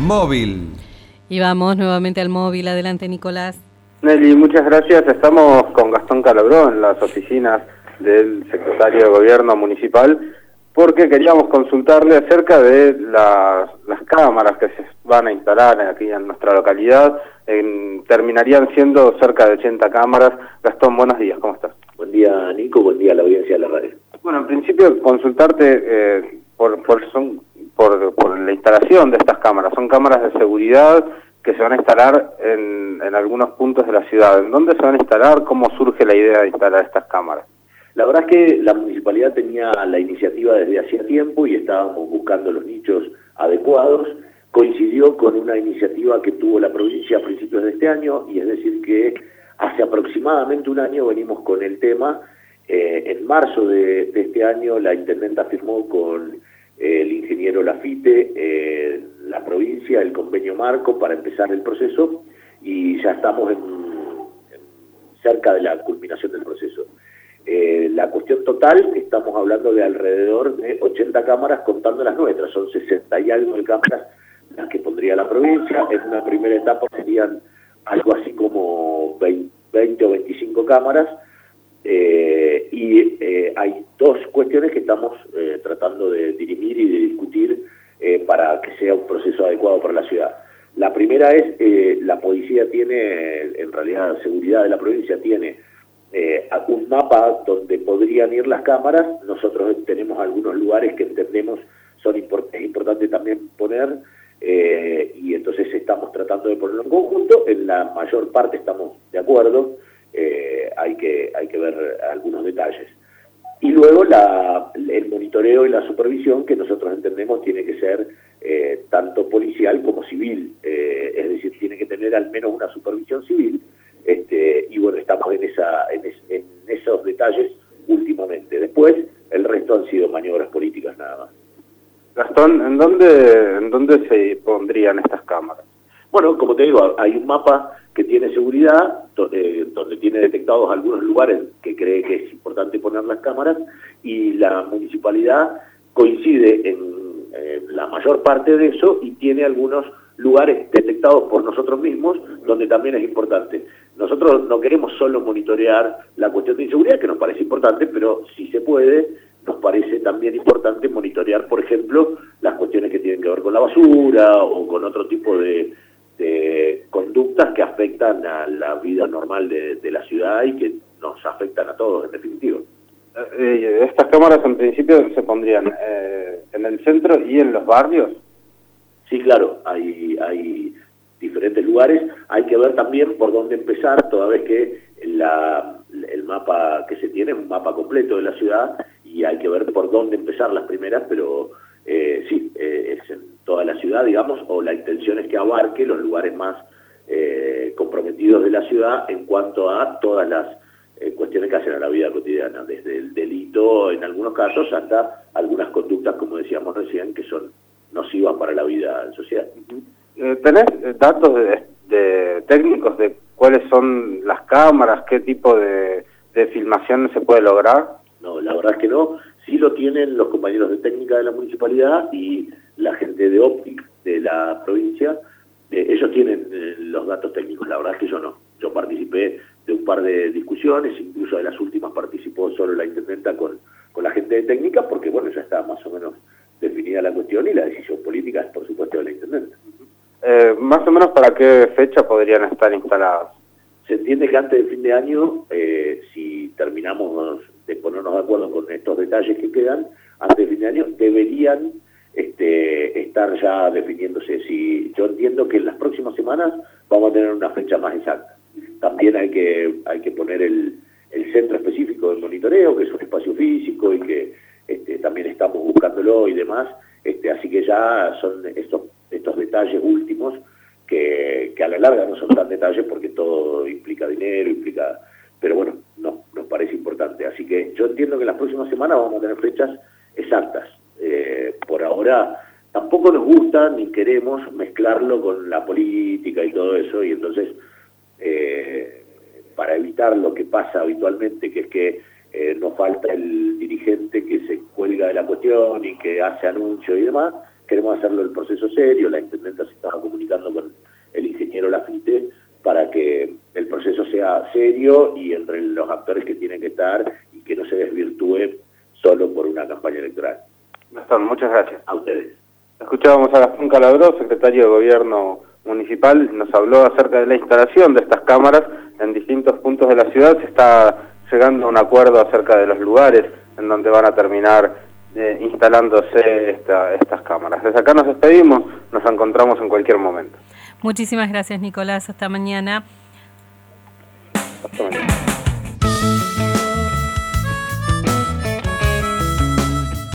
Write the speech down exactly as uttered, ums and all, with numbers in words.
Móvil. Y vamos nuevamente al móvil. Adelante, Nicolás. Nelly, muchas gracias. Estamos con Gastón Calabró en las oficinas del secretario de Gobierno Municipal porque queríamos consultarle acerca de las, las cámaras que se van a instalar aquí en nuestra localidad. En, terminarían siendo cerca de ochenta cámaras. Gastón, buenos días, ¿cómo estás? Buen día, Nico, buen día a la audiencia de la radio. Bueno, en principio consultarte eh, por, por, son, por, por la instalación de estas cámaras. Son cámaras de seguridad que se van a instalar en, en algunos puntos de la ciudad. ¿En dónde se van a instalar? ¿Cómo surge la idea de instalar estas cámaras? La verdad es que la municipalidad tenía la iniciativa desde hacía tiempo y estábamos buscando los nichos adecuados. Coincidió con una iniciativa que tuvo la provincia a principios de este año, y es decir que hace aproximadamente un año venimos con el tema. Eh, en marzo de, de este año la intendenta firmó con eh, el ingeniero Lafite, eh, la provincia, el convenio marco para empezar el proceso, y ya estamos en, en cerca de la culminación del proceso. Eh, la cuestión total, estamos hablando de alrededor de ochenta cámaras contando las nuestras, son sesenta y algo de cámaras las que pondría la provincia. En una primera etapa serían algo así como veinte o veinticinco cámaras, eh, y eh, hay dos cuestiones que estamos eh, tratando de dirimir y de discutir eh, para que sea un proceso adecuado para la ciudad. La primera es, eh, la policía tiene, en realidad la seguridad de la provincia tiene eh, un mapa donde podrían ir las cámaras. Nosotros tenemos algunos lugares que entendemos son import es importante también poner, eh, y entonces estamos tratando de ponerlo en conjunto. En la mayor parte estamos de acuerdo, eh, hay que hay que ver algunos detalles. Y luego la, el monitoreo y la supervisión, que nosotros entendemos tiene que ser eh, tanto policial como civil, eh, es decir, tiene que tener al menos una supervisión civil, este, y bueno, estamos en, esa, en, es, en esos detalles últimamente. Después, el resto han sido maniobras políticas nada más. Gastón, ¿en dónde, en dónde se pondrían estas cámaras? Bueno, como te digo, hay un mapa que tiene seguridad, eh, donde tiene detectados algunos lugares que cree que es importante poner las cámaras, y la municipalidad coincide en eh, la mayor parte de eso y tiene algunos lugares detectados por nosotros mismos donde también es importante. Nosotros no queremos solo monitorear la cuestión de inseguridad, que nos parece importante, pero si se puede, nos parece también importante monitorear, por ejemplo, las cuestiones que tienen que ver con la basura o con otro tipo de de conductas que afectan a la vida normal de, de la ciudad y que nos afectan a todos, en definitiva. Eh, ¿Estas cámaras en principio se pondrían eh, en el centro y en los barrios? Sí, claro, hay, hay diferentes lugares. Hay que ver también por dónde empezar, toda vez que la, el mapa que se tiene es un mapa completo de la ciudad, y hay que ver por dónde empezar las primeras, pero eh, sí, eh, es en toda la ciudad, digamos, o la intención es que abarque los lugares más eh, comprometidos de la ciudad en cuanto a todas las eh, cuestiones que hacen a la vida cotidiana, desde el delito en algunos casos hasta algunas conductas, como decíamos recién, que son nocivas para la vida en sociedad. Eh, ¿Tenés datos de, de técnicos de cuáles son las cámaras, qué tipo de, de filmación se puede lograr? No, la verdad es que no. Sí lo tienen los compañeros de técnica de la municipalidad y la gente de Optic de la provincia. Eh, ellos tienen eh, los datos técnicos, la verdad es que yo no. Yo participé de un par de discusiones, incluso de las últimas participó solo la intendenta con, con la gente de técnica, porque bueno, ya está más o menos definida la cuestión y la decisión política es por supuesto de la intendenta. Eh, más o menos ¿para qué fecha podrían estar instaladas? Se entiende que antes del fin de año, eh, si terminamos de ponernos de acuerdo con estos detalles que quedan, antes del fin de año deberían este, estar ya definiéndose. Si yo entiendo que en las próximas semanas vamos a tener una fecha más exacta. También hay que hay que poner el, el centro específico de monitoreo, que es un espacio físico y que este, también estamos buscándolo y demás. Este, así que ya son estos, estos detalles últimos que, que a la larga no son tan detalles porque todo implica dinero, implica... Pero bueno, no, nos parece importante. Así que yo entiendo que en las próximas semanas vamos a tener fechas exactas. Eh, por ahora tampoco nos gusta ni queremos mezclarlo con la política y todo eso, y entonces eh, para evitar lo que pasa habitualmente, que es que eh, nos falta el dirigente que se cuelga de la cuestión y que hace anuncios y demás, queremos hacerlo el proceso serio. La intendenta se estaba comunicando con el ingeniero Lafite para que el proceso sea serio y entre los actores que tienen que estar y que no se desvirtúe solo por una campaña electoral. Gastón, muchas gracias. A ustedes. Escuchábamos a Gastón Calabró, secretario de Gobierno Municipal, nos habló acerca de la instalación de estas cámaras en distintos puntos de la ciudad. Se está llegando a un acuerdo acerca de los lugares en donde van a terminar eh, instalándose esta, estas cámaras. Desde acá nos despedimos, nos encontramos en cualquier momento. Muchísimas gracias, Nicolás. Hasta mañana. Hasta mañana.